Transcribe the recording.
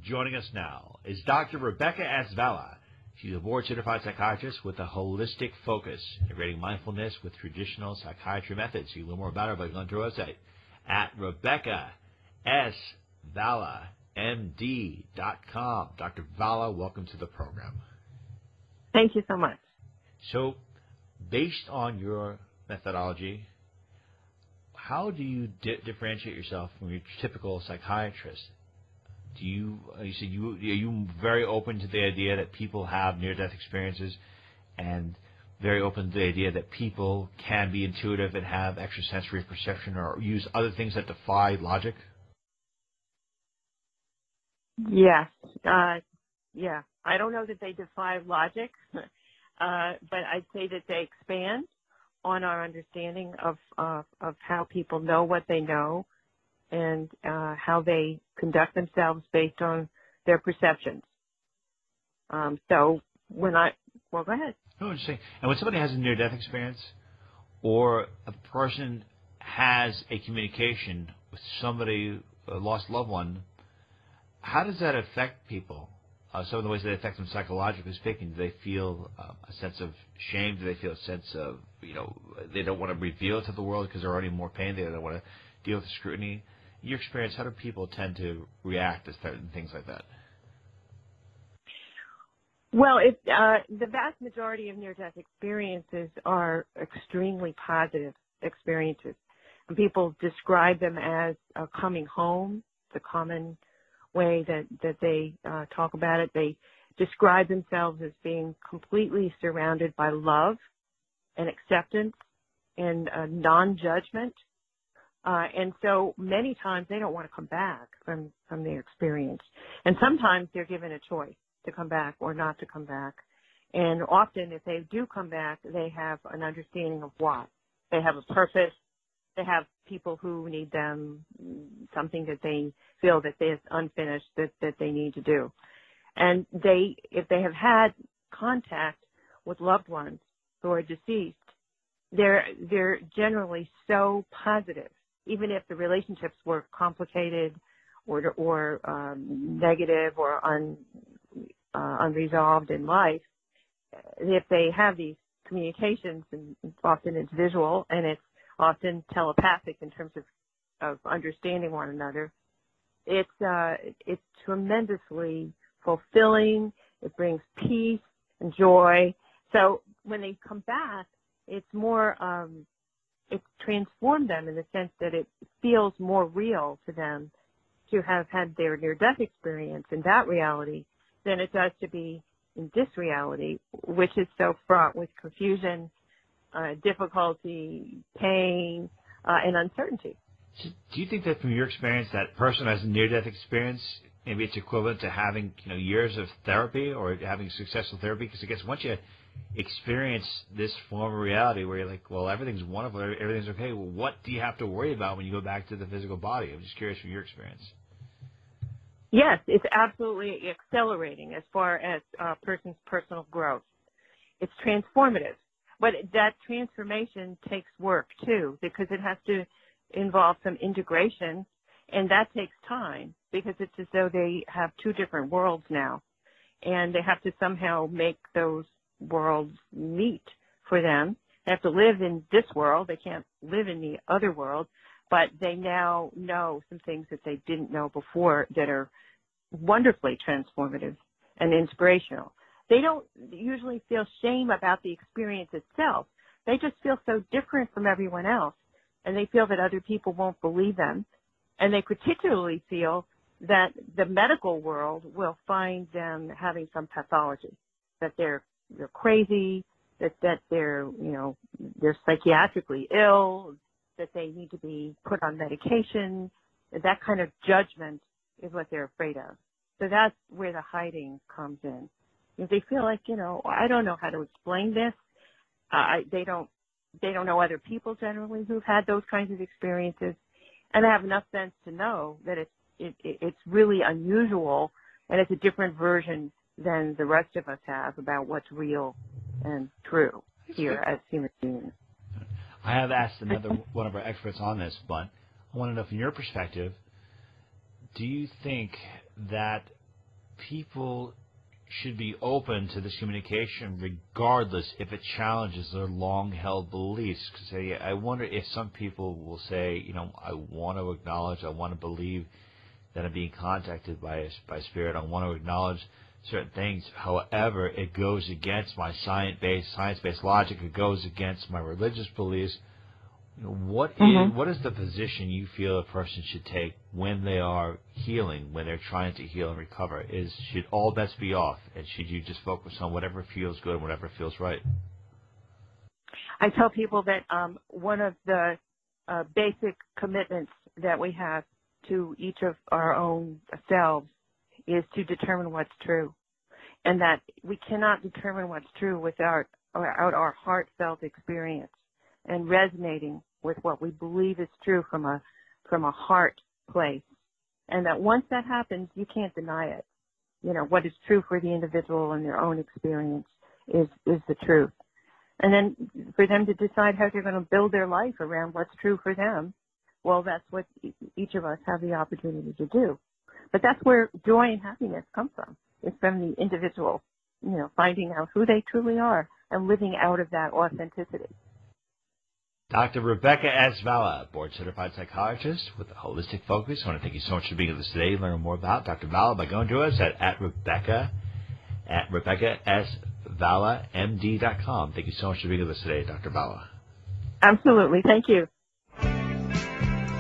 Joining us now is Dr. Rebecca Asvala. She's a board-certified psychiatrist with a holistic focus, integrating mindfulness with traditional psychiatry methods. You can learn more about her by going to her website at RebeccaSValaMD.com. Dr. Vala, welcome to the program. Thank you so much. So, based on your methodology, how do you differentiate yourself from your typical psychiatrist? You said are you very open to the idea that people have near-death experiences, and very open to the idea that people can be intuitive and have extrasensory perception or use other things that defy logic? Yes. Yeah. I don't know that they defy logic, but I'd say that they expand on our understanding of how people know what they know and how they conduct themselves based on their perceptions. So go ahead. No, I'm just saying. And when somebody has a near-death experience, or a person has a communication with somebody, a lost loved one, how does that affect people? Some of the ways that affect them psychologically speaking, do they feel a sense of shame? Do they feel a sense of, they don't want to reveal it to the world because they're already in more pain? They don't want to deal with the scrutiny. In your experience, how do people tend to react to certain things like that? Well, the vast majority of near-death experiences are extremely positive experiences. And people describe them as coming home, the common way that they talk about it. They describe themselves as being completely surrounded by love and acceptance and non-judgment. And so many times they don't want to come back from their experience. And sometimes they're given a choice to come back or not to come back. And often if they do come back, they have an understanding of why. They have a purpose. They have people who need them, something that they feel that is unfinished that they need to do. And if they have had contact with loved ones who are deceased, they're generally so positive. Even if the relationships were complicated or negative or unresolved in life, if they have these communications, and often it's visual and it's often telepathic in terms of understanding one another, it's tremendously fulfilling. It brings peace and joy. So when they come back, it's more it's transformed them in the sense that it feels more real to them to have had their near-death experience in that reality than it does to be in this reality, which is so fraught with confusion, difficulty, pain, and uncertainty. So do you think that from your experience, that person has a near-death experience, maybe it's equivalent to having years of therapy or having successful therapy? Because I guess once you experience this form of reality where you're like, well, everything's wonderful, everything's okay, well, what do you have to worry about when you go back to the physical body? I'm just curious from your experience. Yes, it's absolutely accelerating as far as a person's personal growth. It's transformative. But that transformation takes work, too, because it has to involve some integration, and that takes time because it's as though they have two different worlds now, and they have to somehow make those worlds meet for them. They have to live in this world. They can't live in the other world, but they now know some things that they didn't know before that are wonderfully transformative and inspirational. They don't usually feel shame about the experience itself. They just feel so different from everyone else, and they feel that other people won't believe them, and they particularly feel that the medical world will find them having some pathology, that they're crazy, that they're psychiatrically ill, that they need to be put on medication. That kind of judgment is what they're afraid of. So that's where the hiding comes in. If they feel like, I don't know how to explain this. They don't know other people generally who've had those kinds of experiences, and they have enough sense to know that it's really unusual and it's a different version than the rest of us have about what's real and true here as human beings. I have asked another one of our experts on this, but I want to know from your perspective, do you think that people should be open to this communication regardless if it challenges their long-held beliefs. Because I wonder if some people will say, I want to acknowledge, I want to believe that I'm being contacted by spirit. I want to acknowledge certain things. However, it goes against my science-based logic. It goes against my religious beliefs. What is the position you feel a person should take when they are healing, when they're trying to heal and recover? Should all bets be off, and should you just focus on whatever feels good and whatever feels right? I tell people that one of the basic commitments that we have to each of our own selves is to determine what's true, and that we cannot determine what's true without our heartfelt experience and resonating with what we believe is true from a heart place. And that once that happens, you can't deny it. What is true for the individual and their own experience is the truth. And then for them to decide how they're going to build their life around what's true for them, well, that's what each of us have the opportunity to do. But that's where joy and happiness come from. It's from the individual, finding out who they truly are and living out of that authenticity. Dr. Rebecca S. Valla, board-certified psychologist with a holistic focus. I want to thank you so much for being with us today. Learn more about Dr. Valla by going to us at RebeccaSVallaMD.com. Thank you so much for being with us today, Dr. Valla. Absolutely. Thank you.